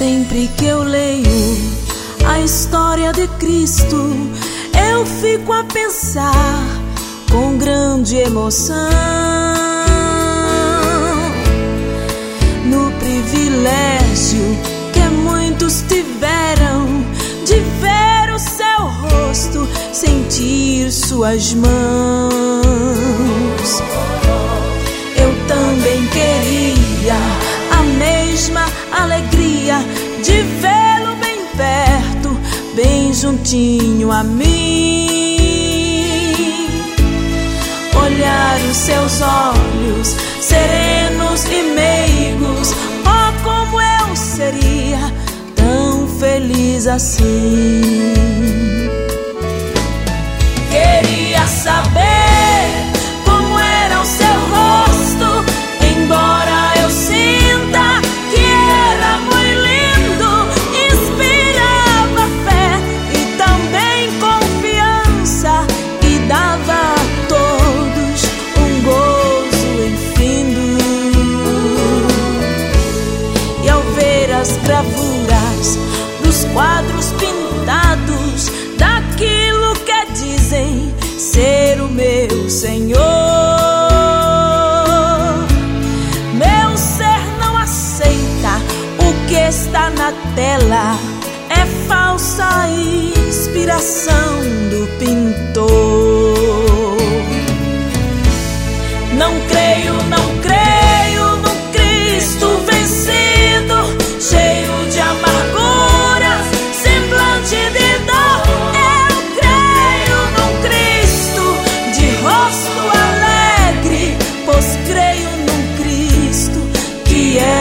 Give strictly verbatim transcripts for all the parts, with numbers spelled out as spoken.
Sempre que eu leio a história de Cristo, eu fico a pensar com grande emoção no privilégio que muitos tiveram de ver o seu rosto, sentir suas mãos. Eu também queria a mesma alegria de vê-lo bem perto, bem juntinho a mim. Olhar os seus olhos serenos e meigos, oh, como eu seria tão feliz assim. Queria saber como era o seu rosto, embora eu sinta que era muito lindo. Inspirava fé e também confiança, e dava a todos um gozo infindo. E ao ver as gravuras dos quadros pintados daquilo que dizem ser o meu Senhor, meu ser não aceita o que está na tela, é falsa inspiração do pintor. Não creio, não creio no Cristo vencido, cheio de amargura, semblante de dor. Eu creio num Cristo de rosto alegre, pois creio num Cristo que é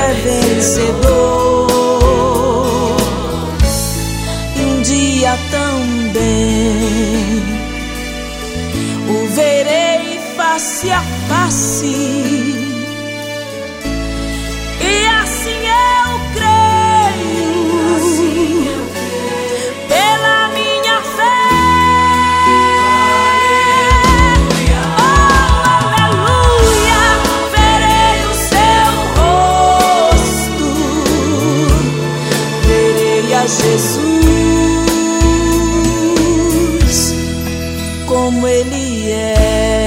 vencedor. E um dia também o verei face a face, e assim eu creio, pela minha fé. Oh, aleluia, verei o seu rosto, verei a Jesus como Ele é.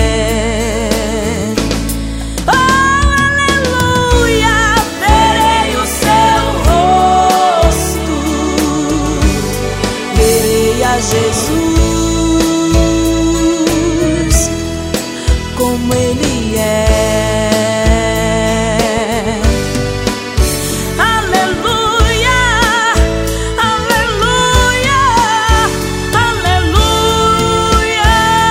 Jesus como Ele é. Aleluia, aleluia, aleluia.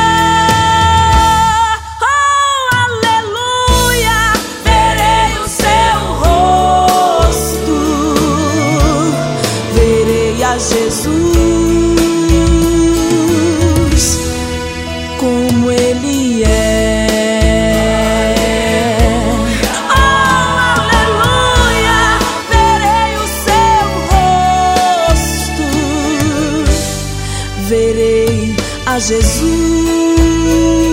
Oh, aleluia, verei o seu rosto, verei a Jesus como Ele é. Oh, aleluia, verei o seu rosto, verei a Jesus.